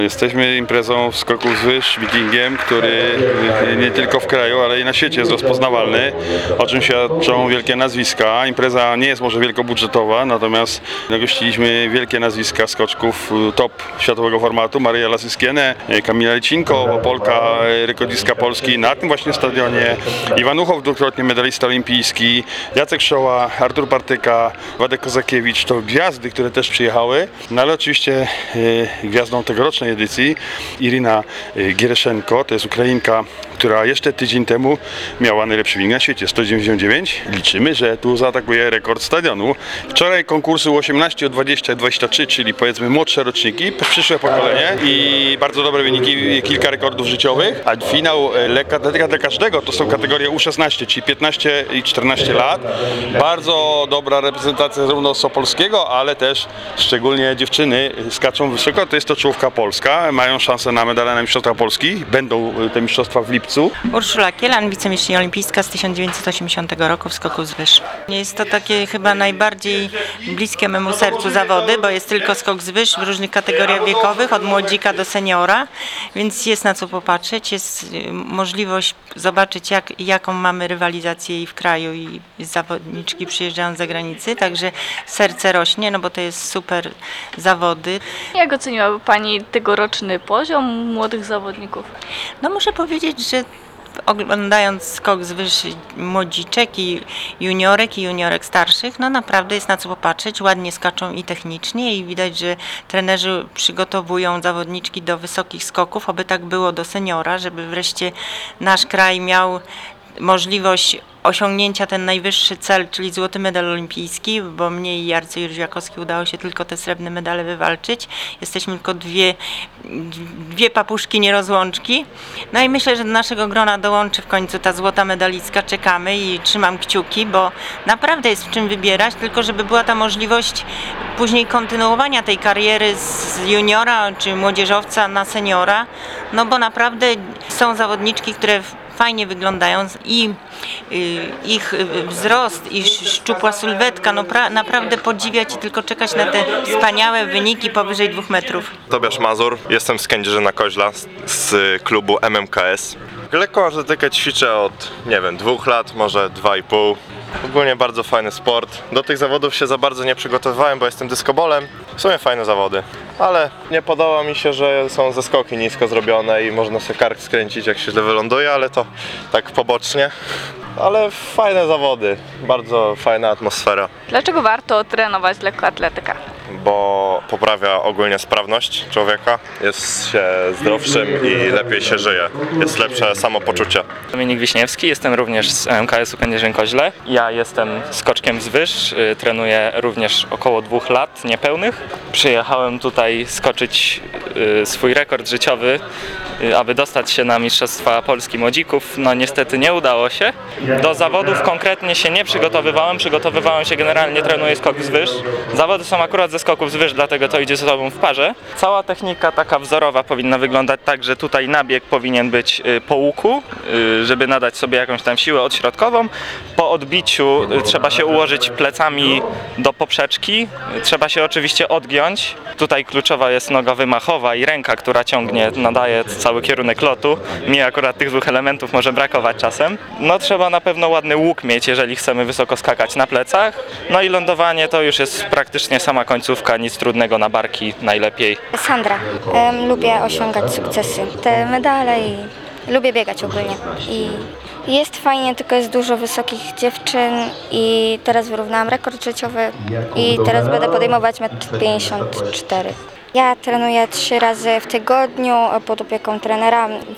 Jesteśmy imprezą skoków z wyż, meetingiem, który nie tylko w kraju, ale i na świecie jest rozpoznawalny, o czym świadczą wielkie nazwiska. Impreza nie jest może wielkobudżetowa, natomiast gościliśmy wielkie nazwiska skoczków top światowego formatu. Maryja Lasyskienę, Kamila Licinko, Polka, rekordzistka Polski na tym właśnie stadionie. Iwan Uchow, dwukrotnie medalista olimpijski, Jacek Szoła, Artur Partyka, Władek Kozakiewicz. To gwiazdy, które też przyjechały, no ale oczywiście gwiazdą tegorocznej edycji Irina Giereszenko, to jest Ukrainka, która jeszcze tydzień temu miała najlepszy wynik na świecie, 199. Liczymy, że tu zaatakuje rekord stadionu. Wczoraj konkursy U18, U20, U23, czyli powiedzmy młodsze roczniki, przyszłe pokolenie i bardzo dobre wyniki, kilka rekordów życiowych, a finał lekka atletyka dla każdego to są kategorie U16, czyli 15 i 14 lat. Bardzo dobra reprezentacja zarówno z Opolskiego, ale też szczególnie dziewczyny skaczą wysoko, to jest to czołówka polska, mają szansę na medale na Mistrzostwa Polski, będą te mistrzostwa w lipcu. Urszula Kielan, wicemistrzyni olimpijska z 1980 roku w skoku z wyż. Jest to takie chyba najbardziej bliskie memu sercu zawody, bo jest tylko skok z wyż w różnych kategoriach wiekowych, od młodzika do seniora, więc jest na co popatrzeć, jest możliwość zobaczyć jaką mamy rywalizację i w kraju i zawodniczki przyjeżdżają z zagranicy, także serce rośnie, no bo to jest super zawody. Jak oceniłaby Pani tegoroczny poziom młodych zawodników? No muszę powiedzieć, że oglądając skok z wyż młodziczek i juniorek starszych, no naprawdę jest na co popatrzeć, ładnie skaczą i technicznie i widać, że trenerzy przygotowują zawodniczki do wysokich skoków, oby tak było do seniora, żeby wreszcie nasz kraj miał możliwość osiągnięcia ten najwyższy cel, czyli złoty medal olimpijski, bo mnie i Jarce Jóźwiakowskiej udało się tylko te srebrne medale wywalczyć. Jesteśmy tylko dwie papuszki nierozłączki. No i myślę, że do naszego grona dołączy w końcu ta złota medalistka. Czekamy i trzymam kciuki, bo naprawdę jest w czym wybierać, tylko żeby była ta możliwość później kontynuowania tej kariery z juniora czy młodzieżowca na seniora, no bo naprawdę są zawodniczki, które fajnie wyglądają i ich wzrost i szczupła sylwetka, no naprawdę podziwiać i tylko czekać na te wspaniałe wyniki powyżej 2 metrów. Tobiasz Mazur, jestem z Kędzierzyna-Koźla z klubu MMKS. Lekką atletykę ćwiczę od, 2 lat, może 2,5. Ogólnie bardzo fajny sport. Do tych zawodów się za bardzo nie przygotowywałem, bo jestem dyskobolem. W sumie fajne zawody, ale nie podoba mi się, że są zeskoki nisko zrobione i można sobie kark skręcić, jak się źle wyląduje, ale to tak pobocznie. Ale fajne zawody, bardzo fajna atmosfera. Dlaczego warto trenować lekkoatletykę? Bo poprawia ogólnie sprawność człowieka, jest się zdrowszym i lepiej się żyje, jest lepsze samopoczucie. Dominik Wiśniewski, jestem również z MKS-u Kędzierzyn-Koźle. Ja jestem skoczkiem z wyż, trenuję również około 2 lat niepełnych. Przyjechałem tutaj skoczyć swój rekord życiowy, aby dostać się na Mistrzostwa Polski Młodzików. No niestety nie udało się. Do zawodów konkretnie się nie przygotowywałem się generalnie, trenuję skok z wyż. Zawody są akurat ze skoków z wyż, dlatego to idzie ze sobą w parze. Cała technika taka wzorowa powinna wyglądać tak, że tutaj nabieg powinien być po łuku, żeby nadać sobie jakąś tam siłę odśrodkową. Po odbiciu trzeba się ułożyć plecami do poprzeczki, trzeba się oczywiście odgiąć. Tutaj kluczowa jest noga wymachowa i ręka, która ciągnie, nadaje cały kierunek lotu. Mi akurat tych 2 elementów może brakować czasem. No trzeba na pewno ładny łuk mieć, jeżeli chcemy wysoko skakać na plecach. No i lądowanie to już jest praktycznie sama końcówka, nic trudnego na barki najlepiej. Sandra. Lubię osiągać sukcesy, te medale i lubię biegać ogólnie. I jest fajnie, tylko jest dużo wysokich dziewczyn i teraz wyrównałam rekord życiowy i teraz będę podejmować 1,54 m. Ja trenuję 3 razy w tygodniu pod opieką trenera